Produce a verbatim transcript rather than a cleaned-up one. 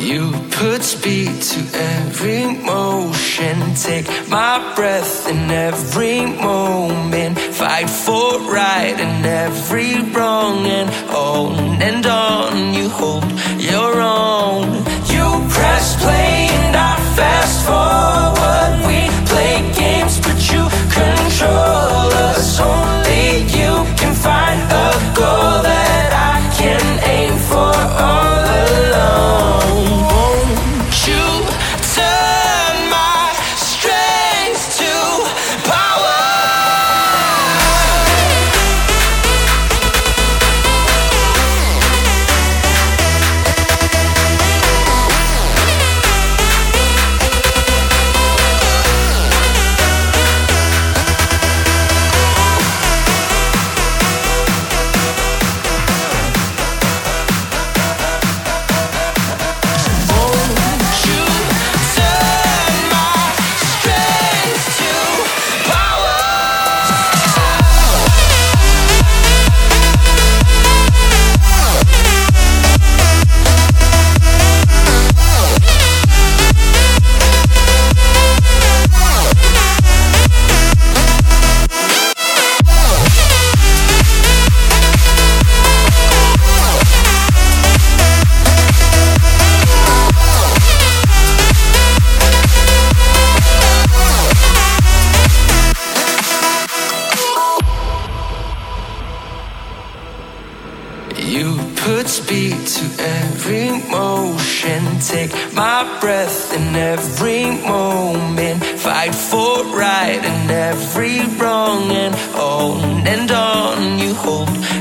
You put speed to every motion, take my breath in every moment, fight for right in every wrong, and on and on you hold your own. You press play and I fast forward. We play games but you control us. Only you can find a goal that I can aim for all alone. Won't you turn my strength to power? You put speed to every motion, take my breath in every moment, fight for right in every wrong, and on and on you hold